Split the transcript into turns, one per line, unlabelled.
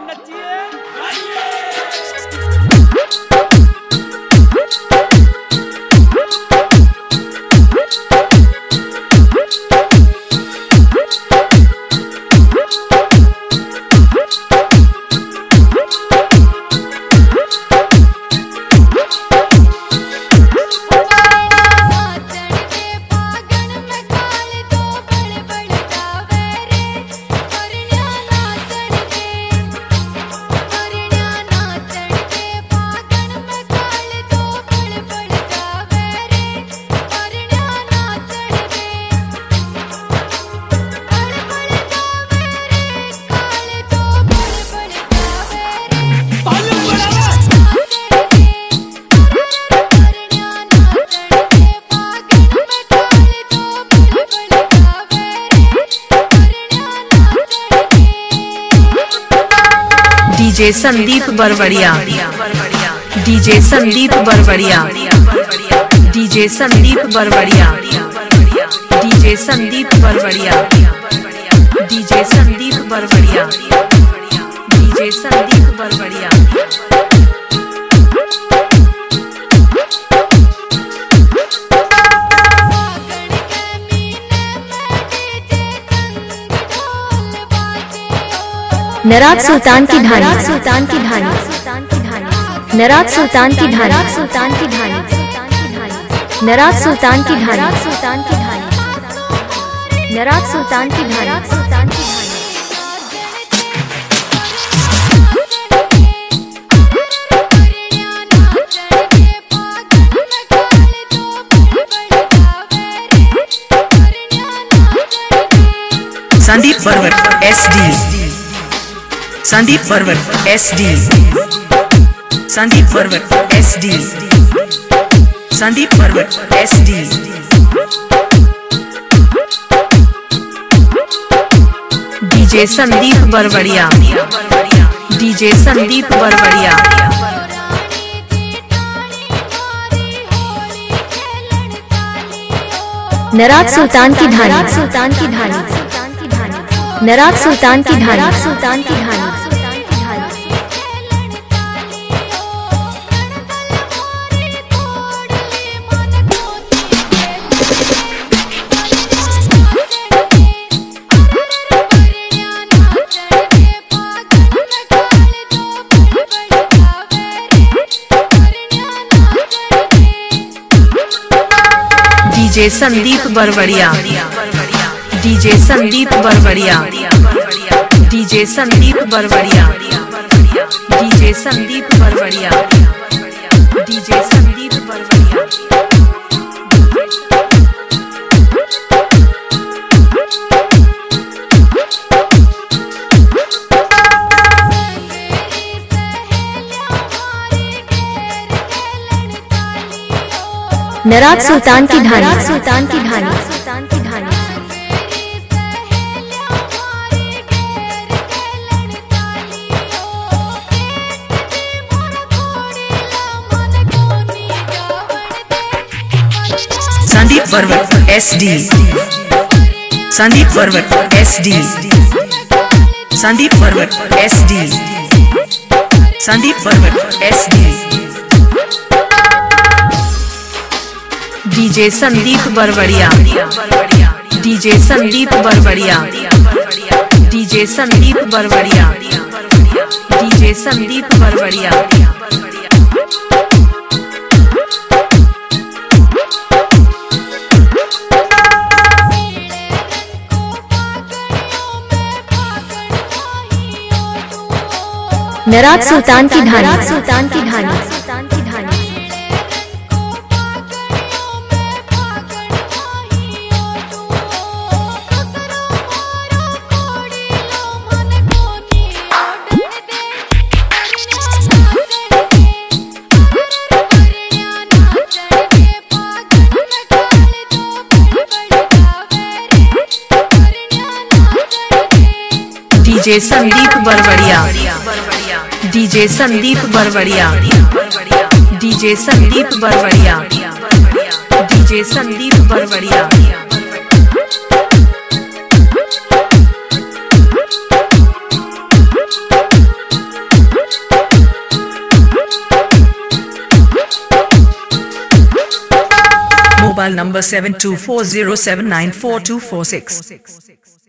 DJ Sandeep Barwadiya, DJ Sandeep Barwadiya, DJ Sandeep Barwadiya, DJ Sandeep Barwadiya, DJ Sandeep Barwadiya, DJ Sandeep Barwadiya.
Naraj Sultan की ढाणी, सुल्तान की ढाणी, नराज सुल्तान की ढाणी, सुल्तान की ढाणी, नराज सुल्तान की ढाणी, सुल्तान की ढाणी, नराज सुल्तान की ढाणी, सुल्तान की ढाणी।
Sandeep Parvat SD, Sandeep Parvat SD, Sandeep Parvat SD, Sandeep Parvat SD। DJ Sandeep Barwadiya, DJ Sandeep Barwadiya.
Naraj Sultan की ढाणी, सुल्तान की ढाणी, नराज सुल्तान की ढाणी, सुल्तान की ढाणी।
DJ Sandeep Barwadiya, DJ Sandeep Barwadiya, DJ Sandeep Barwadiya, DJ Sandeep Barwadiya, DJ Sandeep Barwadiya.
Naraj Sultan की ढाणी, सुल्तान की ढाणी, सुल्तान की ढाणी।
Sandeep Parvat SD, Sandeep Parvat SD, Sandeep Parvat SD, Sandeep Parvat SD। DJ Sandeep Barwadiya, DJ Sandeep Barwadiya, DJ Sandeep Barwadiya, DJ Sandeep Barwadiya.
Naraj Sultan की ढाणी, सुल्तान की ढाणी, सुल्तान की ढाणी।
DJ Sandeep Barwadiya, DJ Sandeep Barwadiya, DJ Sandeep Barwadiya, DJ Sandeep Barwadiya. mobile number 7240794246.